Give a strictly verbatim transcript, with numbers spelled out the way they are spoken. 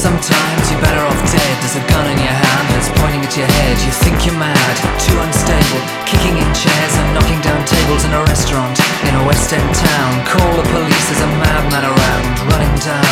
Sometimes you're better off dead. There's a gun in your hand that's pointing at your head. You think you're mad, too unstable, kicking in chairs and knocking down tables in a restaurant in a West End town. Call the police, there's a madman around, running down